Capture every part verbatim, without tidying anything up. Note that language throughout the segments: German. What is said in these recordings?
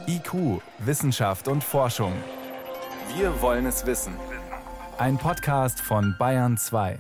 I Q, Wissenschaft und Forschung. Wir wollen es wissen. Ein Podcast von Bayern zwei.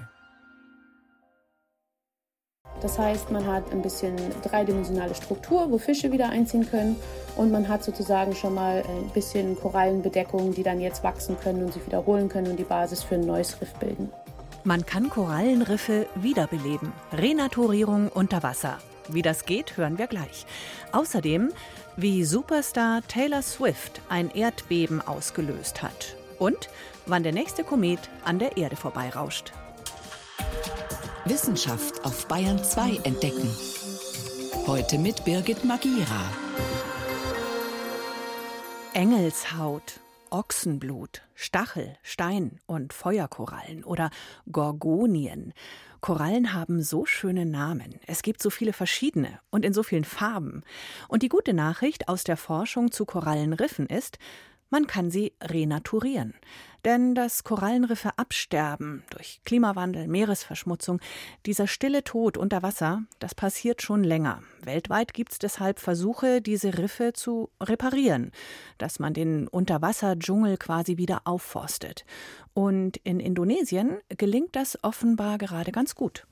Das heißt, man hat ein bisschen dreidimensionale Struktur, wo Fische wieder einziehen können. Und man hat sozusagen schon mal ein bisschen Korallenbedeckung, die dann jetzt wachsen können und sich wiederholen können und die Basis für ein neues Riff bilden. Man kann Korallenriffe wiederbeleben. Renaturierung unter Wasser. Wie das geht, hören wir gleich. Außerdem, wie Superstar Taylor Swift ein Erdbeben ausgelöst hat. Und wann der nächste Komet an der Erde vorbeirauscht. Wissenschaft auf Bayern zwei entdecken. Heute mit Birgit Magira. Engelshaut, Ochsenblut, Stachel, Stein und Feuerkorallen oder Gorgonien. Korallen haben so schöne Namen. Es gibt so viele verschiedene und in so vielen Farben. Und die gute Nachricht aus der Forschung zu Korallenriffen ist, man kann sie renaturieren. Denn dass Korallenriffe absterben durch Klimawandel, Meeresverschmutzung, dieser stille Tod unter Wasser, das passiert schon länger. Weltweit gibt es deshalb Versuche, diese Riffe zu reparieren, dass man den Unterwasserdschungel quasi wieder aufforstet. Und in Indonesien gelingt das offenbar gerade ganz gut.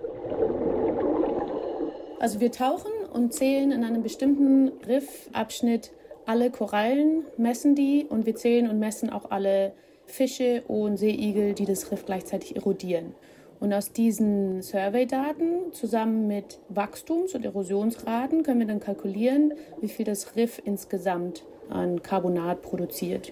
Also wir tauchen und zählen in einem bestimmten Riffabschnitt alle Korallen, messen die und wir zählen und messen auch alle Fische und Seeigel, die das Riff gleichzeitig erodieren. Und aus diesen Survey-Daten zusammen mit Wachstums- und Erosionsraten können wir dann kalkulieren, wie viel das Riff insgesamt an Carbonat produziert.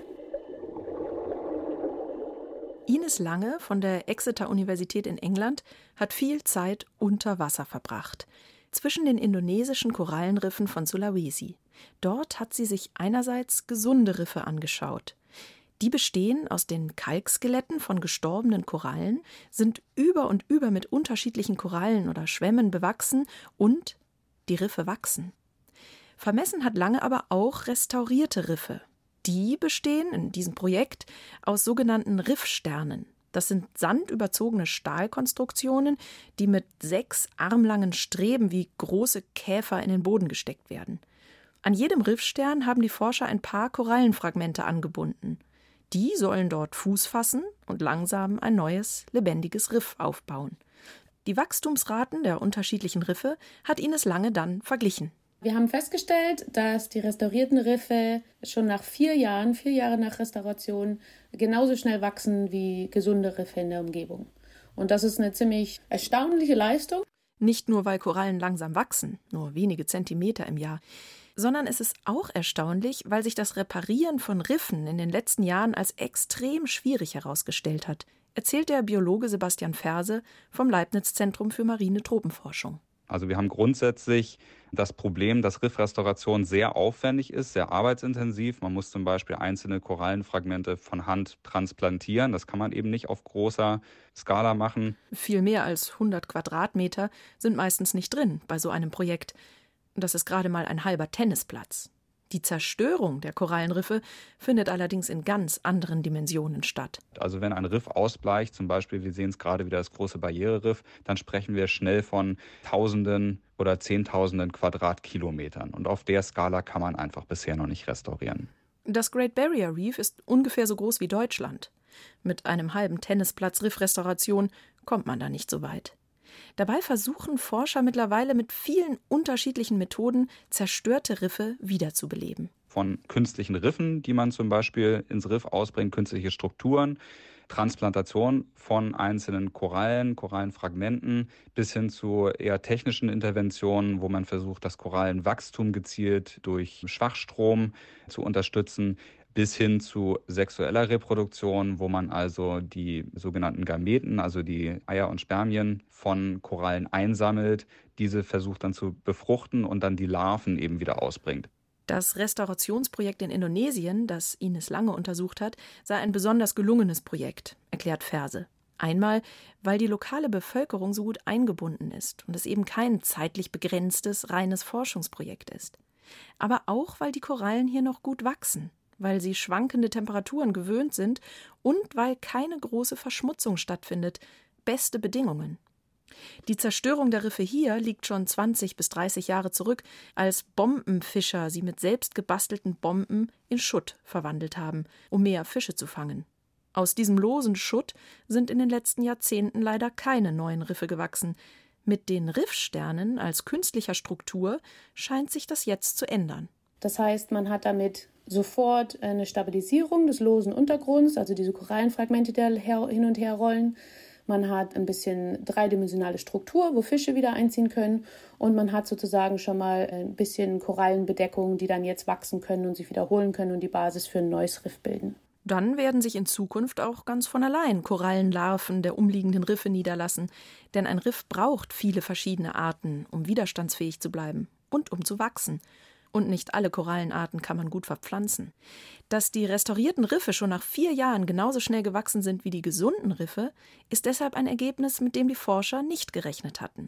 Ines Lange von der Exeter-Universität in England hat viel Zeit unter Wasser verbracht. Zwischen den indonesischen Korallenriffen von Sulawesi. Dort hat sie sich einerseits gesunde Riffe angeschaut. Die bestehen aus den Kalkskeletten von gestorbenen Korallen, sind über und über mit unterschiedlichen Korallen oder Schwämmen bewachsen und die Riffe wachsen. Vermessen hat Lange aber auch restaurierte Riffe. Die bestehen in diesem Projekt aus sogenannten Riffsternen. Das sind sandüberzogene Stahlkonstruktionen, die mit sechs armlangen Streben wie große Käfer in den Boden gesteckt werden. An jedem Riffstern haben die Forscher ein paar Korallenfragmente angebunden. Die sollen dort Fuß fassen und langsam ein neues, lebendiges Riff aufbauen. Die Wachstumsraten der unterschiedlichen Riffe hat Ines Lange dann verglichen. Wir haben festgestellt, dass die restaurierten Riffe schon nach vier Jahren, vier Jahre nach Restauration, genauso schnell wachsen wie gesunde Riffe in der Umgebung. Und das ist eine ziemlich erstaunliche Leistung. Nicht nur, weil Korallen langsam wachsen, nur wenige Zentimeter im Jahr, sondern es ist auch erstaunlich, weil sich das Reparieren von Riffen in den letzten Jahren als extrem schwierig herausgestellt hat, erzählt der Biologe Sebastian Ferse vom Leibniz-Zentrum für marine Tropenforschung. Also wir haben grundsätzlich das Problem, dass Riffrestauration sehr aufwendig ist, sehr arbeitsintensiv. Man muss zum Beispiel einzelne Korallenfragmente von Hand transplantieren. Das kann man eben nicht auf großer Skala machen. Viel mehr als hundert Quadratmeter sind meistens nicht drin bei so einem Projekt. Das ist gerade mal ein halber Tennisplatz. Die Zerstörung der Korallenriffe findet allerdings in ganz anderen Dimensionen statt. Also wenn ein Riff ausbleicht, zum Beispiel, wir sehen es gerade wieder das große Barriereriff, dann sprechen wir schnell von Tausenden oder Zehntausenden Quadratkilometern. Und auf der Skala kann man einfach bisher noch nicht restaurieren. Das Great Barrier Reef ist ungefähr so groß wie Deutschland. Mit einem halben Tennisplatz Riffrestauration kommt man da nicht so weit. Dabei versuchen Forscher mittlerweile mit vielen unterschiedlichen Methoden, zerstörte Riffe wiederzubeleben. Von künstlichen Riffen, die man zum Beispiel ins Riff ausbringt, künstliche Strukturen, Transplantation von einzelnen Korallen, Korallenfragmenten, bis hin zu eher technischen Interventionen, wo man versucht, das Korallenwachstum gezielt durch Schwachstrom zu unterstützen, bis hin zu sexueller Reproduktion, wo man also die sogenannten Gameten, also die Eier und Spermien von Korallen einsammelt, diese versucht dann zu befruchten und dann die Larven eben wieder ausbringt. Das Restaurationsprojekt in Indonesien, das Ines Lange untersucht hat, sei ein besonders gelungenes Projekt, erklärt Ferse. Einmal, weil die lokale Bevölkerung so gut eingebunden ist und es eben kein zeitlich begrenztes, reines Forschungsprojekt ist. Aber auch, weil die Korallen hier noch gut wachsen, weil sie schwankende Temperaturen gewöhnt sind und weil keine große Verschmutzung stattfindet. Beste Bedingungen. Die Zerstörung der Riffe hier liegt schon zwanzig bis dreißig Jahre zurück, als Bombenfischer sie mit selbst gebastelten Bomben in Schutt verwandelt haben, um mehr Fische zu fangen. Aus diesem losen Schutt sind in den letzten Jahrzehnten leider keine neuen Riffe gewachsen. Mit den Riffsternen als künstlicher Struktur scheint sich das jetzt zu ändern. Das heißt, man hat damit sofort eine Stabilisierung des losen Untergrunds, also diese Korallenfragmente, die hin und her rollen. Man hat ein bisschen dreidimensionale Struktur, wo Fische wieder einziehen können. Und man hat sozusagen schon mal ein bisschen Korallenbedeckung, die dann jetzt wachsen können und sich wiederholen können und die Basis für ein neues Riff bilden. Dann werden sich in Zukunft auch ganz von allein Korallenlarven der umliegenden Riffe niederlassen. Denn ein Riff braucht viele verschiedene Arten, um widerstandsfähig zu bleiben und um zu wachsen. Und nicht alle Korallenarten kann man gut verpflanzen. Dass die restaurierten Riffe schon nach vier Jahren genauso schnell gewachsen sind wie die gesunden Riffe, ist deshalb ein Ergebnis, mit dem die Forscher nicht gerechnet hatten.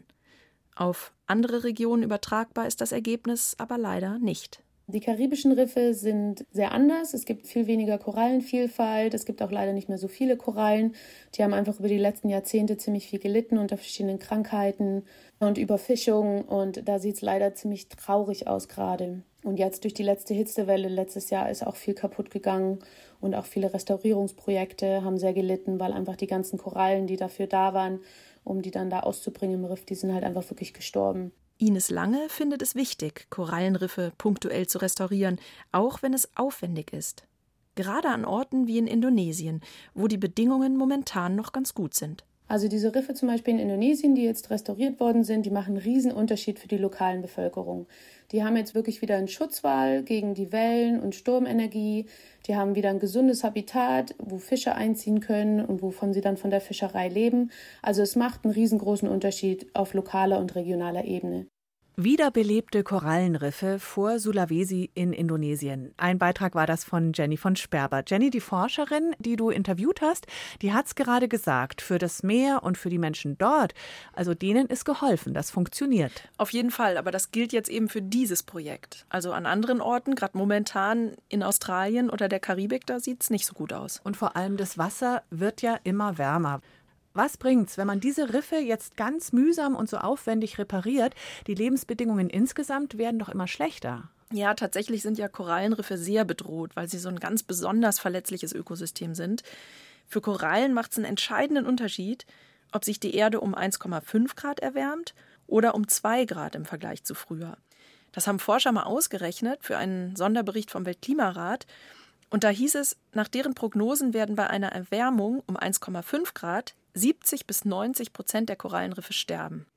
Auf andere Regionen übertragbar ist das Ergebnis aber leider nicht. Die karibischen Riffe sind sehr anders. Es gibt viel weniger Korallenvielfalt. Es gibt auch leider nicht mehr so viele Korallen. Die haben einfach über die letzten Jahrzehnte ziemlich viel gelitten unter verschiedenen Krankheiten und Überfischung. Und da sieht es leider ziemlich traurig aus gerade. Und jetzt durch die letzte Hitzewelle letztes Jahr ist auch viel kaputt gegangen. Und auch viele Restaurierungsprojekte haben sehr gelitten, weil einfach die ganzen Korallen, die dafür da waren, um die dann da auszubringen im Riff, die sind halt einfach wirklich gestorben. Ines Lange findet es wichtig, Korallenriffe punktuell zu restaurieren, auch wenn es aufwendig ist. Gerade an Orten wie in Indonesien, wo die Bedingungen momentan noch ganz gut sind. Also diese Riffe zum Beispiel in Indonesien, die jetzt restauriert worden sind, die machen einen riesen Unterschied für die lokalen Bevölkerung. Die haben jetzt wirklich wieder einen Schutzwall gegen die Wellen- und Sturmenergie. Die haben wieder ein gesundes Habitat, wo Fische einziehen können und wovon sie dann von der Fischerei leben. Also es macht einen riesengroßen Unterschied auf lokaler und regionaler Ebene. Wiederbelebte Korallenriffe vor Sulawesi in Indonesien. Ein Beitrag war das von Jenny von Sperber. Jenny, die Forscherin, die du interviewt hast, die hat es gerade gesagt, für das Meer und für die Menschen dort, also denen ist geholfen, das funktioniert. Auf jeden Fall, aber das gilt jetzt eben für dieses Projekt. Also an anderen Orten, gerade momentan in Australien oder der Karibik, da sieht es nicht so gut aus. Und vor allem das Wasser wird ja immer wärmer. Was bringt's, wenn man diese Riffe jetzt ganz mühsam und so aufwendig repariert? Die Lebensbedingungen insgesamt werden doch immer schlechter. Ja, tatsächlich sind ja Korallenriffe sehr bedroht, weil sie so ein ganz besonders verletzliches Ökosystem sind. Für Korallen macht es einen entscheidenden Unterschied, ob sich die Erde um eins Komma fünf Grad erwärmt oder um zwei Grad im Vergleich zu früher. Das haben Forscher mal ausgerechnet für einen Sonderbericht vom Weltklimarat. Und da hieß es, nach deren Prognosen werden bei einer Erwärmung um eins Komma fünf Grad siebzig bis neunzig Prozent der Korallenriffe sterben.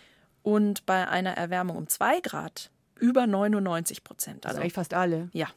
Und bei einer Erwärmung um zwei Grad über neunundneunzig Prozent. Also eigentlich fast alle. Ja.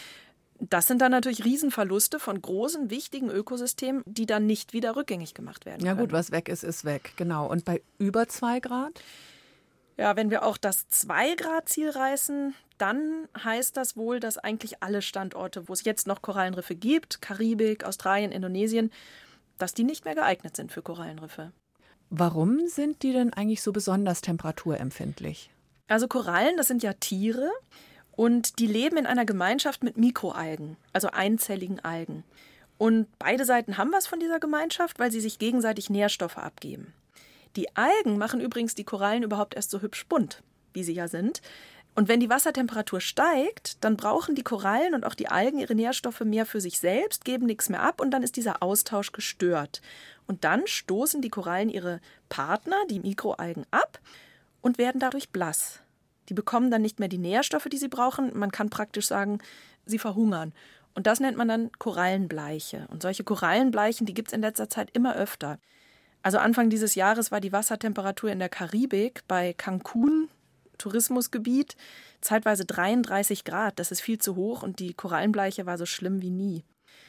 Das sind dann natürlich Riesenverluste von großen, wichtigen Ökosystemen, die dann nicht wieder rückgängig gemacht werden Ja können. gut, was weg ist, ist weg. Genau. Und bei über zwei Grad? Ja, wenn wir auch das zwei Grad Ziel reißen, dann heißt das wohl, dass eigentlich alle Standorte, wo es jetzt noch Korallenriffe gibt, Karibik, Australien, Indonesien, dass die nicht mehr geeignet sind für Korallenriffe. Warum sind die denn eigentlich so besonders temperaturempfindlich? Also Korallen, das sind ja Tiere und die leben in einer Gemeinschaft mit Mikroalgen, also einzelligen Algen. Und beide Seiten haben was von dieser Gemeinschaft, weil sie sich gegenseitig Nährstoffe abgeben. Die Algen machen übrigens die Korallen überhaupt erst so hübsch bunt, wie sie ja sind. Und wenn die Wassertemperatur steigt, dann brauchen die Korallen und auch die Algen ihre Nährstoffe mehr für sich selbst, geben nichts mehr ab und dann ist dieser Austausch gestört. Und dann stoßen die Korallen ihre Partner, die Mikroalgen, ab und werden dadurch blass. Die bekommen dann nicht mehr die Nährstoffe, die sie brauchen. Man kann praktisch sagen, sie verhungern. Und das nennt man dann Korallenbleiche. Und solche Korallenbleichen, die gibt es in letzter Zeit immer öfter. Also Anfang dieses Jahres war die Wassertemperatur in der Karibik bei Cancun, Tourismusgebiet, zeitweise dreiunddreißig Grad. Das ist viel zu hoch und die Korallenbleiche war so schlimm wie nie.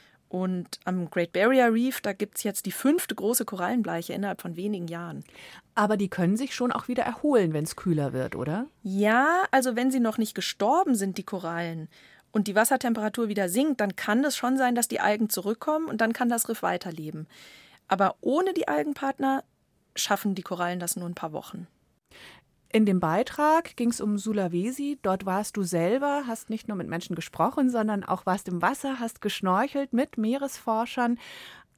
Und am Great Barrier Reef, da gibt es jetzt die fünfte große Korallenbleiche innerhalb von wenigen Jahren. Aber die können sich schon auch wieder erholen, wenn es kühler wird, oder? Ja, also wenn sie noch nicht gestorben sind, die Korallen, und die Wassertemperatur wieder sinkt, dann kann es schon sein, dass die Algen zurückkommen und dann kann das Riff weiterleben. Aber ohne die Algenpartner schaffen die Korallen das nur ein paar Wochen. In dem Beitrag ging es um Sulawesi. Dort warst du selber, hast nicht nur mit Menschen gesprochen, sondern auch warst im Wasser, hast geschnorchelt mit Meeresforschern.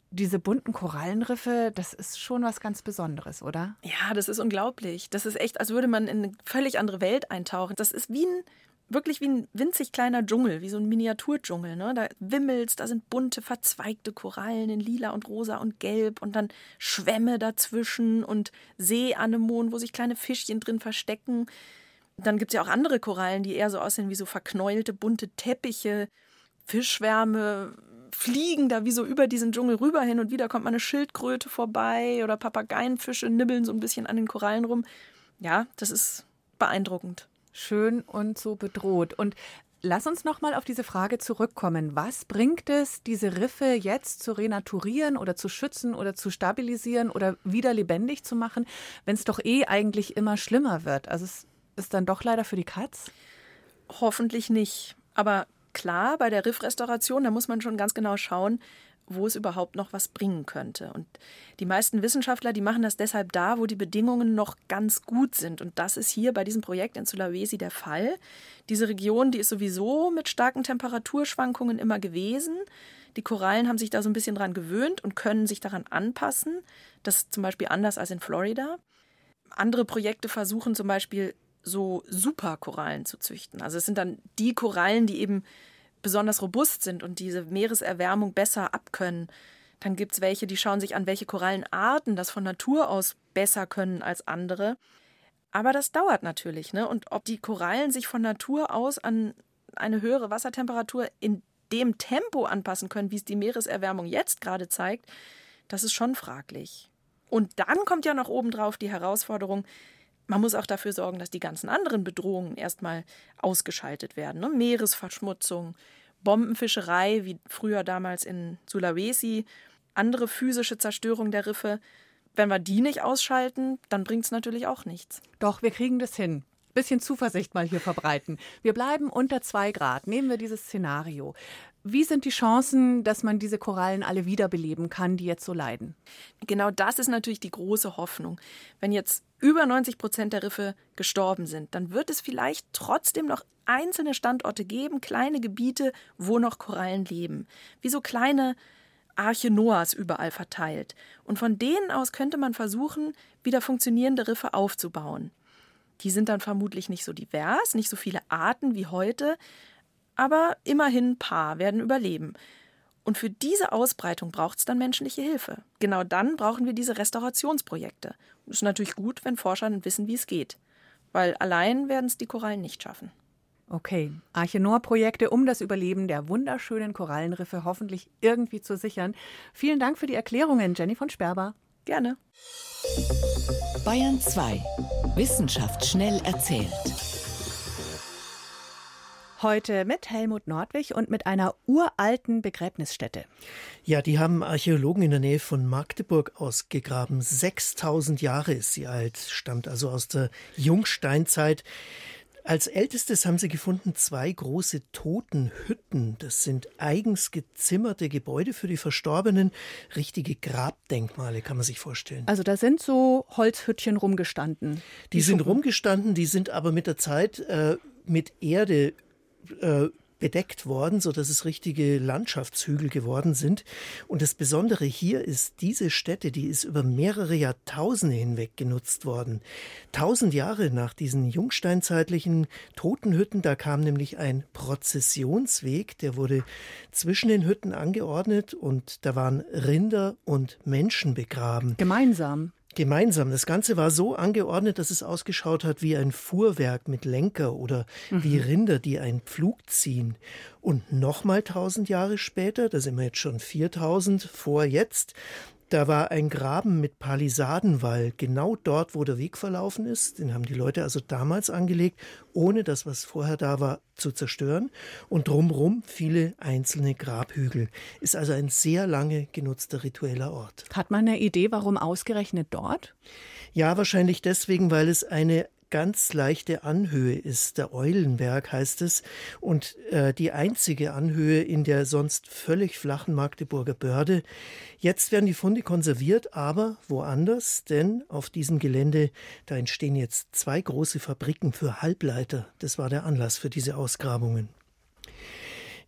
diese bunten Korallenriffe, das ist schon was ganz Besonderes, oder? Ja, das ist unglaublich. Das ist echt, als würde man in eine völlig andere Welt eintauchen. Das ist wie ein, wirklich wie ein winzig kleiner Dschungel, wie so ein Miniaturdschungel. Ne? Da wimmelt's, da sind bunte, verzweigte Korallen in lila und rosa und gelb und dann Schwämme dazwischen und Seeanemonen, wo sich kleine Fischchen drin verstecken. Dann gibt es ja auch andere Korallen, die eher so aussehen wie so verknäulte, bunte Teppiche, Fischschwärme, fliegen da wie so über diesen Dschungel rüber, hin und wieder kommt mal eine Schildkröte vorbei oder Papageienfische nibbeln so ein bisschen an den Korallen rum. Ja, das ist beeindruckend. Schön und so bedroht. Und lass uns noch mal auf diese Frage zurückkommen. Was bringt es, diese Riffe jetzt zu renaturieren oder zu schützen oder zu stabilisieren oder wieder lebendig zu machen, wenn es doch eh eigentlich immer schlimmer wird? Also es ist dann doch leider für die Katz? Hoffentlich nicht. Aber klar, bei der Riffrestauration, da muss man schon ganz genau schauen, wo es überhaupt noch was bringen könnte. Und die meisten Wissenschaftler, die machen das deshalb da, wo die Bedingungen noch ganz gut sind. Und das ist hier bei diesem Projekt in Sulawesi der Fall. Diese Region, die ist sowieso mit starken Temperaturschwankungen immer gewesen. Die Korallen haben sich da so ein bisschen dran gewöhnt und können sich daran anpassen. Das ist zum Beispiel anders als in Florida. Andere Projekte versuchen zum Beispiel so Superkorallen zu züchten. Also es sind dann die Korallen, die eben besonders robust sind und diese Meereserwärmung besser abkönnen. Dann gibt es welche, die schauen sich an, welche Korallenarten das von Natur aus besser können als andere. Aber das dauert natürlich, ne? Und ob die Korallen sich von Natur aus an eine höhere Wassertemperatur in dem Tempo anpassen können, wie es die Meereserwärmung jetzt gerade zeigt, das ist schon fraglich. Und dann kommt ja noch obendrauf die Herausforderung, man muss auch dafür sorgen, dass die ganzen anderen Bedrohungen erstmal ausgeschaltet werden. Ne? Meeresverschmutzung, Bombenfischerei, wie früher damals in Sulawesi, andere physische Zerstörung der Riffe. Wenn wir die nicht ausschalten, dann bringt es natürlich auch nichts. Doch, wir kriegen das hin. Bisschen Zuversicht mal hier verbreiten. Wir bleiben unter zwei Grad. Nehmen wir dieses Szenario. Wie sind die Chancen, dass man diese Korallen alle wiederbeleben kann, die jetzt so leiden? Genau das ist natürlich die große Hoffnung. Wenn jetzt über neunzig Prozent der Riffe gestorben sind, dann wird es vielleicht trotzdem noch einzelne Standorte geben, kleine Gebiete, wo noch Korallen leben. Wie so kleine Arche Noahs überall verteilt. Und von denen aus könnte man versuchen, wieder funktionierende Riffe aufzubauen. Die sind dann vermutlich nicht so divers, nicht so viele Arten wie heute, aber immerhin ein paar werden überleben. Und für diese Ausbreitung braucht es dann menschliche Hilfe. Genau dann brauchen wir diese Restaurationsprojekte. Das ist natürlich gut, wenn Forscher dann wissen, wie es geht. Weil allein werden es die Korallen nicht schaffen. Okay, Arche Noah-Projekte, um das Überleben der wunderschönen Korallenriffe hoffentlich irgendwie zu sichern. Vielen Dank für die Erklärungen, Jenny von Sperber. Gerne. Bayern zwei. Wissenschaft schnell erzählt. Heute mit Helmut Nordwig und mit einer uralten Begräbnisstätte. Ja, die haben Archäologen in der Nähe von Magdeburg ausgegraben. sechstausend Jahre ist sie alt, stammt also aus der Jungsteinzeit. Als ältestes haben sie gefunden zwei große Totenhütten. Das sind eigens gezimmerte Gebäude für die Verstorbenen. Richtige Grabdenkmale, kann man sich vorstellen. Also da sind so Holzhüttchen rumgestanden. Die, die sind rumgestanden, die sind aber mit der Zeit äh, mit Erde äh, bedeckt worden, sodass es richtige Landschaftshügel geworden sind. Und das Besondere hier ist, diese Stätte, die ist über mehrere Jahrtausende hinweg genutzt worden. Tausend Jahre nach diesen jungsteinzeitlichen Totenhütten, da kam nämlich ein Prozessionsweg, der wurde zwischen den Hütten angeordnet und da waren Rinder und Menschen begraben. Gemeinsam? Gemeinsam. Das Ganze war so angeordnet, dass es ausgeschaut hat wie ein Fuhrwerk mit Lenker oder mhm. wie Rinder, die einen Pflug ziehen. Und nochmal tausend Jahre später, da sind wir jetzt schon viertausend vor jetzt, da war ein Graben mit Palisadenwall, genau dort, wo der Weg verlaufen ist. Den haben die Leute also damals angelegt, ohne das, was vorher da war, zu zerstören. Und drumherum viele einzelne Grabhügel. Ist also ein sehr lange genutzter ritueller Ort. Hat man eine Idee, warum ausgerechnet dort? Ja, wahrscheinlich deswegen, weil es eine ganz leichte Anhöhe ist. Der Eulenberg heißt es. Und äh, die einzige Anhöhe in der sonst völlig flachen Magdeburger Börde. Jetzt werden die Funde konserviert, aber woanders, denn auf diesem Gelände, da entstehen jetzt zwei große Fabriken für Halbleiter. Das war der Anlass für diese Ausgrabungen.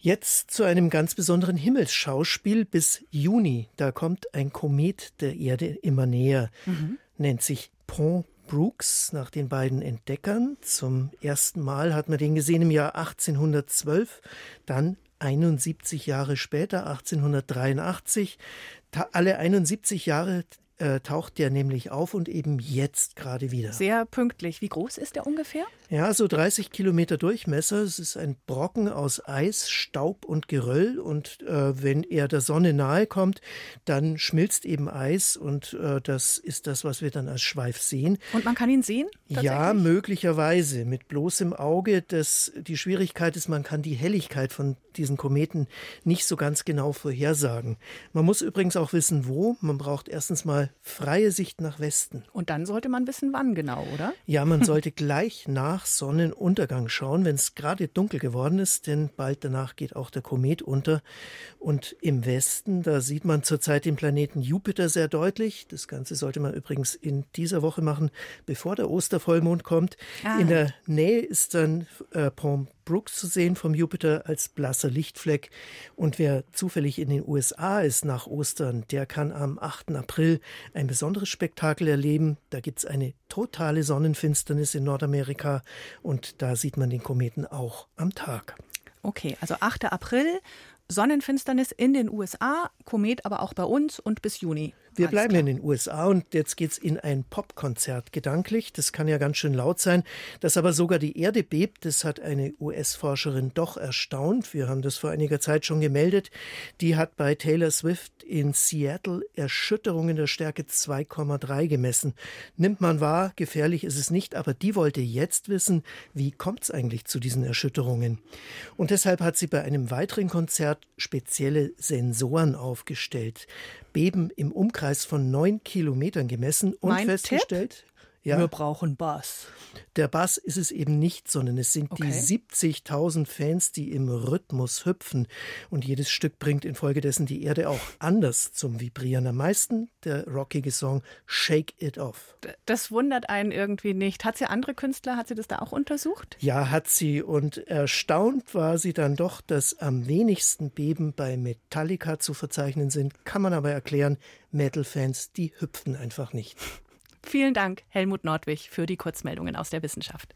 Jetzt zu einem ganz besonderen Himmelsschauspiel bis Juni. Da kommt ein Komet der Erde immer näher. Mhm. Nennt sich Pont Brooks nach den beiden Entdeckern. Zum ersten Mal hat man den gesehen im Jahr achtzehnhundertzwölf, dann einundsiebzig Jahre später, achtzehnhundertdreiundachtzig. Ta- alle einundsiebzig Jahre äh, taucht der nämlich auf und eben jetzt gerade wieder. Sehr pünktlich. Wie groß ist der ungefähr? Ja, so dreißig Kilometer Durchmesser. Es ist ein Brocken aus Eis, Staub und Geröll. Und äh, wenn er der Sonne nahe kommt, dann schmilzt eben Eis. Und äh, das ist das, was wir dann als Schweif sehen. Und man kann ihn sehen? Ja, möglicherweise. Mit bloßem Auge. Das, die Schwierigkeit ist, man kann die Helligkeit von diesen Kometen nicht so ganz genau vorhersagen. Man muss übrigens auch wissen, wo. Man braucht erstens mal freie Sicht nach Westen. Und dann sollte man wissen, wann genau, oder? Ja, man sollte gleich nach Sonnenuntergang schauen, wenn es gerade dunkel geworden ist, denn bald danach geht auch der Komet unter. Und im Westen, da sieht man zurzeit den Planeten Jupiter sehr deutlich. Das Ganze sollte man übrigens in dieser Woche machen, bevor der Ostervollmond kommt. Ah. In der Nähe ist dann äh, Pont Brooks zu sehen vom Jupiter als blasser Lichtfleck. Und wer zufällig in den U S A ist nach Ostern, der kann am achten April ein besonderes Spektakel erleben. Da gibt es eine totale Sonnenfinsternis in Nordamerika und da sieht man den Kometen auch am Tag. Okay, also achter April, Sonnenfinsternis in den U S A, Komet aber auch bei uns und bis Juni. Wir bleiben in den U S A und jetzt geht's in ein Popkonzert gedanklich. Das kann ja ganz schön laut sein. Dass aber sogar die Erde bebt, das hat eine U S-Forscherin doch erstaunt. Wir haben das vor einiger Zeit schon gemeldet. Die hat bei Taylor Swift in Seattle Erschütterungen der Stärke zwei Komma drei gemessen. Nimmt man wahr, gefährlich ist es nicht, aber die wollte jetzt wissen, wie kommt's eigentlich zu diesen Erschütterungen? Und deshalb hat sie bei einem weiteren Konzert spezielle Sensoren aufgestellt. Beben im Umkreis von neun Kilometern gemessen und mein festgestellt, Tipp? Ja, wir brauchen Bass. Der Bass ist es eben nicht, sondern es sind okay. die siebzigtausend Fans, die im Rhythmus hüpfen. Und jedes Stück bringt infolgedessen die Erde auch anders zum Vibrieren. Am meisten der rockige Song Shake It Off. Das wundert einen irgendwie nicht. Hat sie andere Künstler, hat sie das da auch untersucht? Ja, hat sie. Und erstaunt war sie dann doch, dass am wenigsten Beben bei Metallica zu verzeichnen sind. Kann man aber erklären, Metal-Fans, die hüpfen einfach nicht. Vielen Dank, Helmut Nordwig, für die Kurzmeldungen aus der Wissenschaft.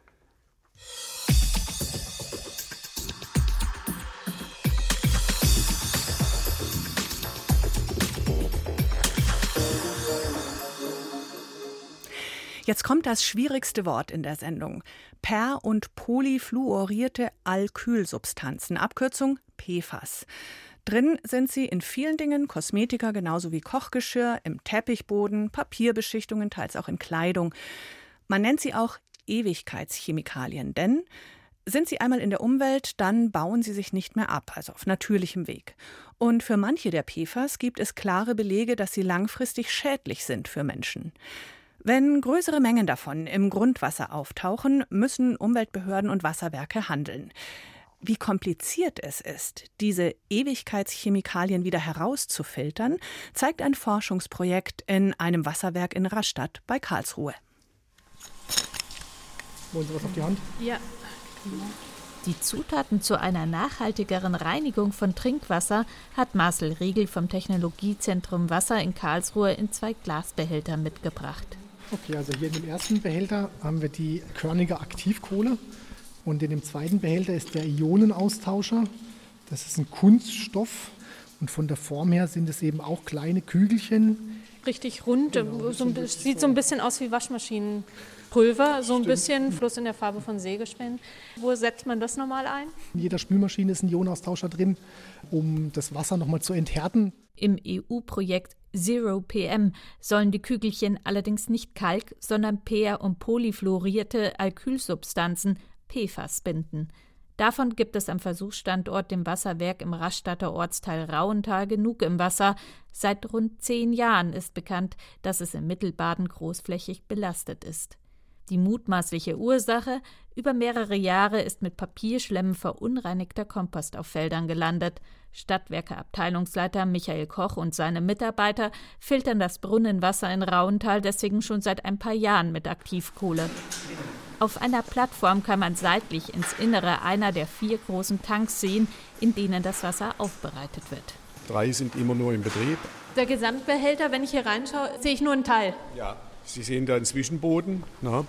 Jetzt kommt das schwierigste Wort in der Sendung. Per- und polyfluorierte Alkylsubstanzen, Abkürzung P F A S. Drin sind sie in vielen Dingen, Kosmetika genauso wie Kochgeschirr, im Teppichboden, Papierbeschichtungen, teils auch in Kleidung. Man nennt sie auch Ewigkeitschemikalien, denn sind sie einmal in der Umwelt, dann bauen sie sich nicht mehr ab, also auf natürlichem Weg. Und für manche der P F A S gibt es klare Belege, dass sie langfristig schädlich sind für Menschen. Wenn größere Mengen davon im Grundwasser auftauchen, müssen Umweltbehörden und Wasserwerke handeln. Wie kompliziert es ist, diese Ewigkeitschemikalien wieder herauszufiltern, zeigt ein Forschungsprojekt in einem Wasserwerk in Rastatt bei Karlsruhe. Wollen Sie was auf die Hand? Ja. Die Zutaten zu einer nachhaltigeren Reinigung von Trinkwasser hat Marcel Riegel vom Technologiezentrum Wasser in Karlsruhe in zwei Glasbehältern mitgebracht. Okay, also hier in dem ersten Behälter haben wir die körnige Aktivkohle. Und in dem zweiten Behälter ist der Ionenaustauscher. Das ist ein Kunststoff. Und von der Form her sind es eben auch kleine Kügelchen. Richtig rund, genau, so ein, sieht so ein bisschen aus wie Waschmaschinenpulver, so ein Stimmt. bisschen Fluss in der Farbe von Sägespänen. Wo setzt man das nochmal ein? In jeder Spülmaschine ist ein Ionenaustauscher drin, um das Wasser nochmal zu enthärten. Im E U-Projekt Zero P M sollen die Kügelchen allerdings nicht Kalk, sondern per- und polyfluorierte Alkylsubstanzen P F A S binden. Davon gibt es am Versuchsstandort, dem Wasserwerk im Rastatter Ortsteil Rauental, genug im Wasser. Seit rund zehn Jahren ist bekannt, dass es in Mittelbaden großflächig belastet ist. Die mutmaßliche Ursache: über mehrere Jahre ist mit Papierschlemmen verunreinigter Kompost auf Feldern gelandet. Stadtwerke-Abteilungsleiter Michael Koch und seine Mitarbeiter filtern das Brunnenwasser in Rauental deswegen schon seit ein paar Jahren mit Aktivkohle. Auf einer Plattform kann man seitlich ins Innere einer der vier großen Tanks sehen, in denen das Wasser aufbereitet wird. Drei sind immer nur in Betrieb. Der Gesamtbehälter, wenn ich hier reinschaue, sehe ich nur einen Teil. Ja, Sie sehen da einen Zwischenboden. Na?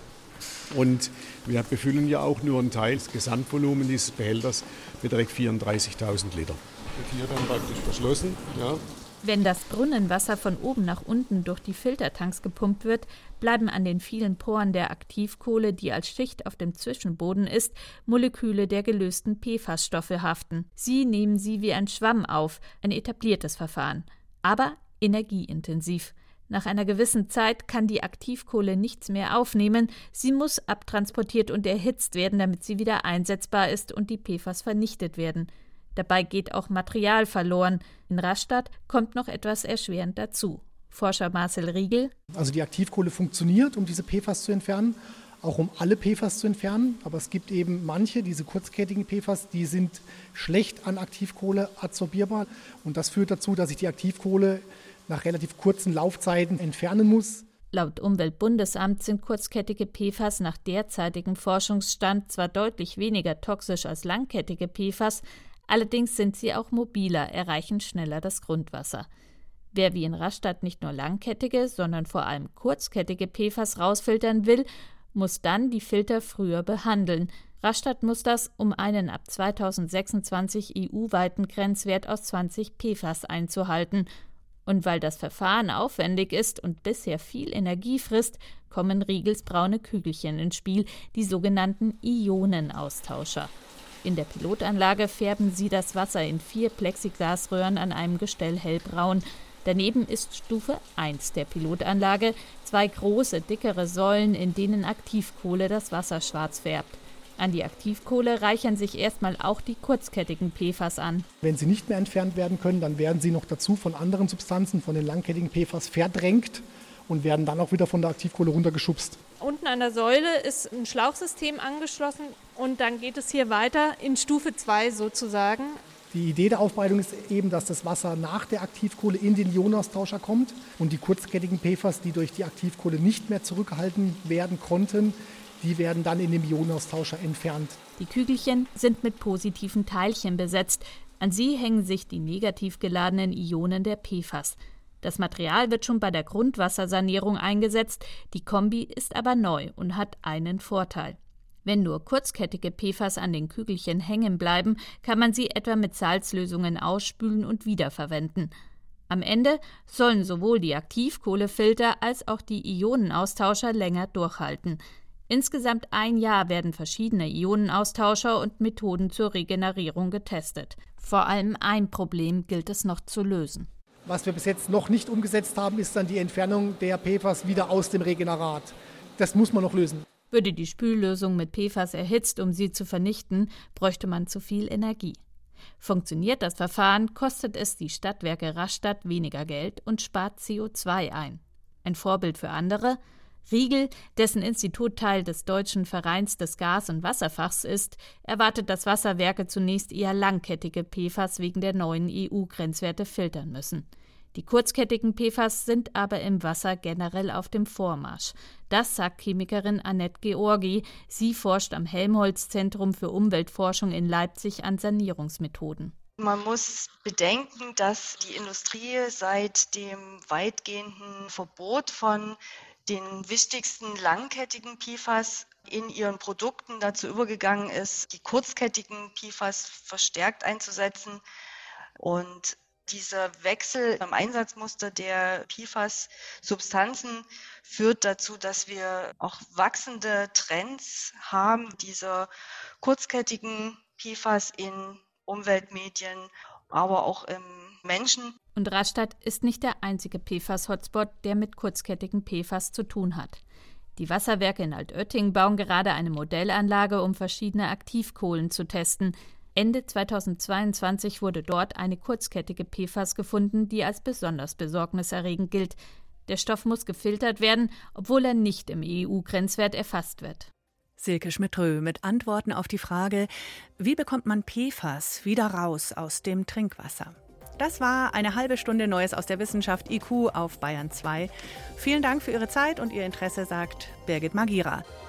Und wir befüllen ja auch nur einen Teil. Das Gesamtvolumen dieses Behälters beträgt vierunddreißigtausend Liter. Wird hier dann praktisch verschlossen. Ja. Wenn das Brunnenwasser von oben nach unten durch die Filtertanks gepumpt wird, bleiben an den vielen Poren der Aktivkohle, die als Schicht auf dem Zwischenboden ist, Moleküle der gelösten P F A S-Stoffe haften. Sie nehmen sie wie ein Schwamm auf, ein etabliertes Verfahren, aber energieintensiv. Nach einer gewissen Zeit kann die Aktivkohle nichts mehr aufnehmen, sie muss abtransportiert und erhitzt werden, damit sie wieder einsetzbar ist und die P F A S vernichtet werden. Dabei geht auch Material verloren. In Rastatt kommt noch etwas erschwerend dazu. Forscher Marcel Riegel. Also die Aktivkohle funktioniert, um diese P F A S zu entfernen, auch um alle P F A S zu entfernen. Aber es gibt eben manche, diese kurzkettigen P F A S, die sind schlecht an Aktivkohle adsorbierbar. Und das führt dazu, dass ich die Aktivkohle nach relativ kurzen Laufzeiten entfernen muss. Laut Umweltbundesamt sind kurzkettige P F A S nach derzeitigem Forschungsstand zwar deutlich weniger toxisch als langkettige P F A S, allerdings sind sie auch mobiler, erreichen schneller das Grundwasser. Wer wie in Rastatt nicht nur langkettige, sondern vor allem kurzkettige P F A S rausfiltern will, muss dann die Filter früher behandeln. Rastatt muss das, um einen ab zweitausendsechsundzwanzig E U-weiten Grenzwert aus zwanzig P F A S einzuhalten. Und weil das Verfahren aufwendig ist und bisher viel Energie frisst, kommen Riegels braune Kügelchen ins Spiel, die sogenannten Ionenaustauscher. In der Pilotanlage färben sie das Wasser in vier Plexiglasröhren an einem Gestell hellbraun. Daneben ist Stufe eins der Pilotanlage, zwei große, dickere Säulen, in denen Aktivkohle das Wasser schwarz färbt. An die Aktivkohle reichern sich erstmal auch die kurzkettigen P F A S an. Wenn sie nicht mehr entfernt werden können, dann werden sie noch dazu von anderen Substanzen, von den langkettigen P F A S verdrängt und werden dann auch wieder von der Aktivkohle runtergeschubst. Unten an der Säule ist ein Schlauchsystem angeschlossen und dann geht es hier weiter in Stufe zwei sozusagen. Die Idee der Aufbereitung ist eben, dass das Wasser nach der Aktivkohle in den Ionenaustauscher kommt und die kurzkettigen P F A S, die durch die Aktivkohle nicht mehr zurückgehalten werden konnten, die werden dann in dem Ionenaustauscher entfernt. Die Kügelchen sind mit positiven Teilchen besetzt. An sie hängen sich die negativ geladenen Ionen der P F A S. Das Material wird schon bei der Grundwassersanierung eingesetzt, die Kombi ist aber neu und hat einen Vorteil. Wenn nur kurzkettige P F A S an den Kügelchen hängen bleiben, kann man sie etwa mit Salzlösungen ausspülen und wiederverwenden. Am Ende sollen sowohl die Aktivkohlefilter als auch die Ionenaustauscher länger durchhalten. Insgesamt ein Jahr werden verschiedene Ionenaustauscher und Methoden zur Regenerierung getestet. Vor allem ein Problem gilt es noch zu lösen. Was wir bis jetzt noch nicht umgesetzt haben, ist dann die Entfernung der P F A S wieder aus dem Regenerat. Das muss man noch lösen. Würde die Spüllösung mit P F A S erhitzt, um sie zu vernichten, bräuchte man zu viel Energie. Funktioniert das Verfahren, kostet es die Stadtwerke Rastatt weniger Geld und spart C O zwei ein. Ein Vorbild für andere? Riegel, dessen Institut Teil des Deutschen Vereins des Gas- und Wasserfachs ist, erwartet, dass Wasserwerke zunächst eher langkettige P F A S wegen der neuen E U-Grenzwerte filtern müssen. Die kurzkettigen P F A S sind aber im Wasser generell auf dem Vormarsch. Das sagt Chemikerin Annette Georgi. Sie forscht am Helmholtz-Zentrum für Umweltforschung in Leipzig an Sanierungsmethoden. Man muss bedenken, dass die Industrie seit dem weitgehenden Verbot von den wichtigsten langkettigen P F A S in ihren Produkten dazu übergegangen ist, die kurzkettigen P F A S verstärkt einzusetzen. Und dieser Wechsel im Einsatzmuster der P F A S-Substanzen führt dazu, dass wir auch wachsende Trends haben, dieser kurzkettigen P F A S in Umweltmedien, aber auch im Menschen. Und Rastatt ist nicht der einzige P F A S-Hotspot, der mit kurzkettigen P F A S zu tun hat. Die Wasserwerke in Altötting bauen gerade eine Modellanlage, um verschiedene Aktivkohlen zu testen. Ende zweitausendzweiundzwanzig wurde dort eine kurzkettige P F A S gefunden, die als besonders besorgniserregend gilt. Der Stoff muss gefiltert werden, obwohl er nicht im E U-Grenzwert erfasst wird. Silke Schmidt-Röh mit Antworten auf die Frage, wie bekommt man P F A S wieder raus aus dem Trinkwasser? Das war eine halbe Stunde Neues aus der Wissenschaft I Q auf Bayern zwei. Vielen Dank für Ihre Zeit und Ihr Interesse, sagt Birgit Magira.